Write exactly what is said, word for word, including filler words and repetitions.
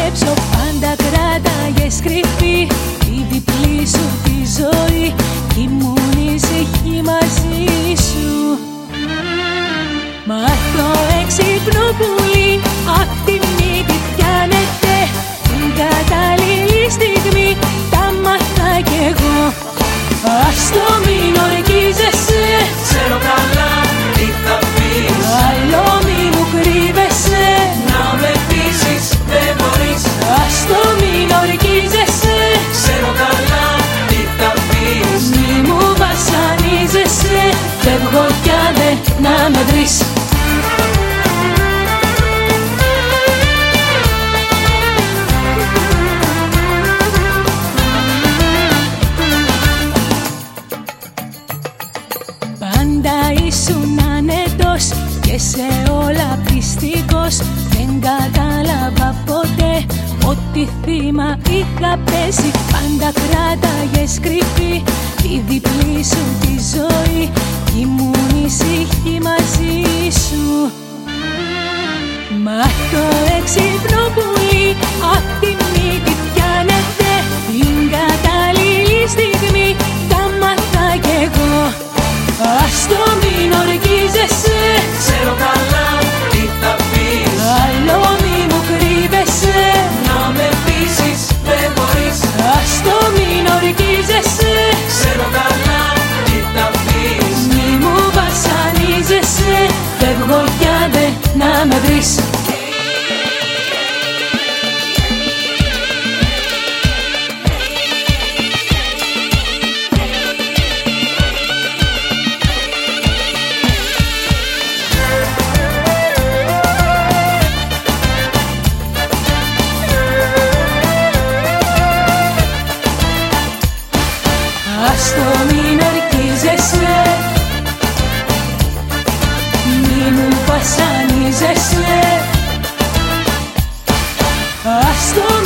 πιστέψω. Πάντα κράταγες κρυφή τη διπλή σου τη ζωή κι ήμουν ήσυχη μαζί σου. Μα το έξυπνο πουλί απ' τη μύτη πιάνεται, την κατάλληλη στιγμή τα μάθα κι εγώ. Ας το μην ορκίζεσαι, ξέρω καλά τι θα πεις. άλλο μη μου κρύβεσαι, να με πείσεις δεν μπορείς. ας το μην ορκίζεσαι, Ξέρω καλά τι θα πεις. μη μου βασανίζεσαι, φεύγω κι άντε να με βρεις. Πάντα ήσουν άνετος και σε όλα πιστικός. Δεν κατάλαβα ποτέ ότι θύμα είχα πέσει. Πάντα κράταγες κρυφή τη διπλή σου τη ζωή κι ήμουν ήσυχη μαζί σου. Μα το έξυπνο πουλί απ' τη μύτη πιάνεται, την κατάλληλη στιγμή τα μάθα κι εγώ. Ας το μην ορκίζεσαι, Ξέρω καλά τι θα πεις. άλλο μη μου κρύβεσαι, Να με πείσεις δεν μπορείς. ας το μην ορκίζεσαι, Ξέρω καλά τι θα πεις. μη μου βασανίζεσαι, φεύγω κι άντε να με βρεις. Ας το μην ορκίζεσαι, μη μου βασανίζεσαι, ας το